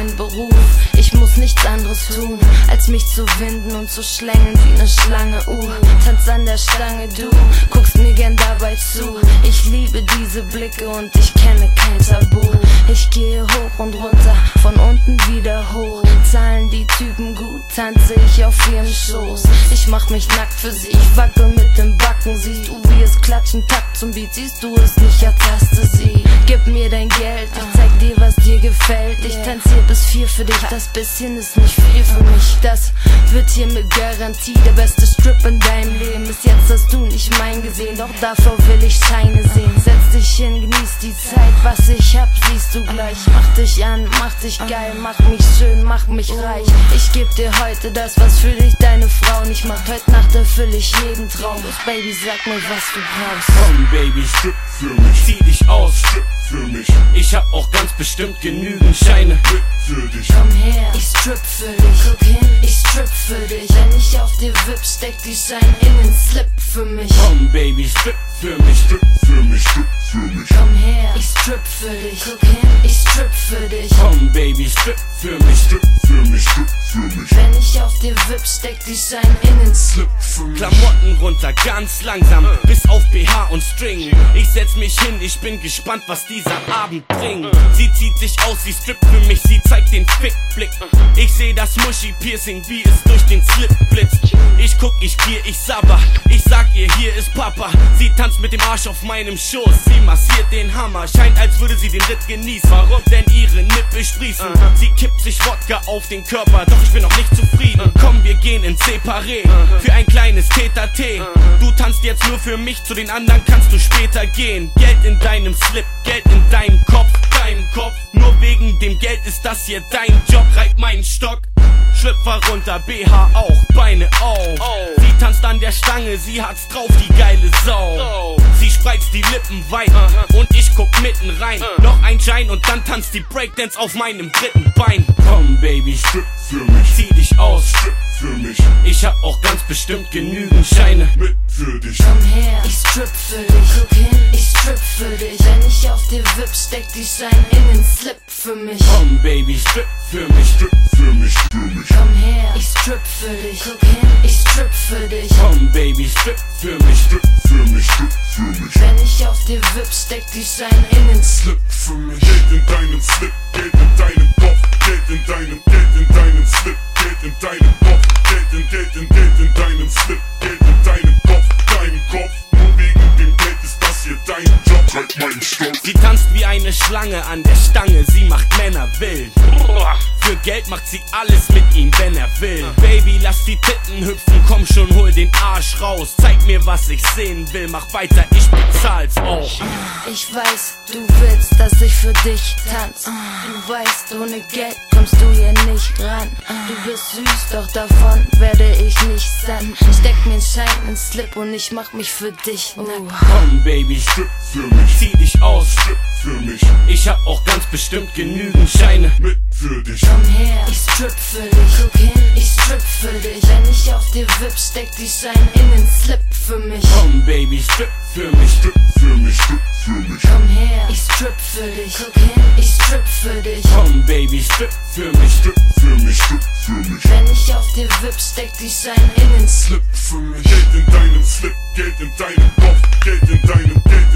mein Beruf. Ich muss nichts anderes tun, als mich zu winden und zu schlängeln wie ne Schlange. Tanz an der Stange, du guckst mir gern dabei zu. Ich liebe diese Blicke und ich kenne kein Tabu. Ich gehe hoch und runter, von unten wieder hoch. Zahlen die Typen gut, tanze ich auf ihrem Schoß. Ich mach mich nackt für sie, ich wackel mit dem Backen. Siehst du, wie es klatschen, Takt zum Beat. Siehst du es nicht, ertaste sie. Gib mir dein Geld, ich zeig dir, was dir gefällt. Ich tanze hier bis 4 für dich, das bisschen ist nicht viel für mich. Das wird hier mit Garantie der beste Strip in deinem Leben. Bis jetzt hast du nicht mein gesehen, doch davor will ich Scheine sehen. Setz dich hin, genieß die Zeit, was ich hab, siehst du gleich. Mach dich an, mach dich geil, mach mich schön, mach mich reich. Ich geb dir heute das, was für dich deine Frau nicht macht. Heute Nacht erfülle ich jeden Traum. Baby, sag mir, was du brauchst. Komm, Baby, strip für mich. Zieh dich aus, strip für mich. Ich hab auch ganz bestimmt genügend Scheine mit für dich. Komm her, ich strip für dich. Guck hin, ich strip für dich. Wenn ich auf dir wipp, steck die Scheine in den Slip für mich. Komm, Baby, strip für mich. Strip für mich, strip für mich. Komm her, ich strip für dich. Guck hin, ich strip für dich. Komm, Baby, strip für mich. Strip für mich, strip für mich. Wenn ich auf dir wipp, steck die Scheine in den Slip für mich. Klamotten runter, ganz langsam, bis auf BH und String. Ich setz mich hin, ich bin gespannt, was dieser Abend bringt. Sie zieht sich aus, sie strippt für mich, sie zeigt den Fickblick. Ich seh das Muschi-Piercing, wie es durch den Slip blitzt. Ich guck, ich gier, ich sabber, ich sag ihr, hier ist Papa. Sie tanzt mit dem Arsch auf meinem Schoß, sie massiert den Hammer. Scheint, als würde sie den Ritt genießen. Warum? Denn ihre Nippel sprießen. Sie kippt sich Wodka auf den Körper, doch ich bin noch nicht zufrieden. Komm, wir gehen ins Separé für ein kleines Tete-a-Tete. Du tanzt jetzt nur für mich, zu den anderen kannst du später gehen. Geld in deinem Slip, Geld in deinem Kopf, Nur wegen dem Geld ist das hier dein Job. Reib meinen Stock, Schlüpfer runter, BH auch, Beine auf. Sie tanzt an der Stange, sie hat's drauf, die geile Sau. Sie spreizt die Lippen weit und ich guck mitten rein. Noch ein Schein und dann tanzt die Breakdance auf meinem dritten Bein. Komm, Baby, strip für mich. Zieh dich aus, strip für mich. Ich hab auch ganz bestimmt genügend Scheine mit für dich. Komm her, ich strip für dich. Guck hin, ich strip für dich. Wenn ich auf dir wipp, steck die Scheine in den Slip für mich. Komm, Baby, strip für mich. Strip für mich, für mich. Komm her, ich strip für dich. Guck hin, ich strip für dich. Komm, Baby, strip für mich. Strip für mich, strip für mich. Wenn ich auf dir wipp, steck die Scheine in den Slip für mich. Geld in deinem Slip, Geld in deinem Kopf, Geld in deinem Slip, Geld in deinem Kopf, Geld in deinem Slip, Geld in deinem Kopf. Nur wegen dem Geld ist das hier dein Job. Halt meinen Stock. Sie tanzt wie eine Schlange an der Stange, sie macht Männer wild. Für Geld macht sie alles mit ihm, wenn er will. Baby, lass die Titten hüpfen, komm schon, hol den Arsch raus. Zeig mir, was ich sehen will, mach weiter, ich bezahl's auch. Ich weiß, du willst, dass ich für dich tanz. Du weißt, ohne Geld kommst du hier nicht ran. Du bist süß, doch davon werde ich nicht satt. Steck mir einen Schein ins Slip und ich mach mich für dich nackt. Komm, Baby, Strip für mich. zieh dich aus, Strip für mich. ich hab auch ganz bestimmt genügend Scheine Mit für dich. Komm her, ich strip für dich. Guck hin, ich strip für dich. Wenn ich auf dir wipp, steck die Scheine in den Slip für mich. Komm, Baby, strip für mich. Strip für mich, strip für mich. Komm her, ich strip für dich. Guck hin, ich strip für dich. Komm, Baby, strip für mich. Strip für mich, strip für mich. Wenn ich auf dir wipp, steck die Scheine in den Slip für mich. Geld in deinem Slip, Geld in deinem Kopf, Geld in deinem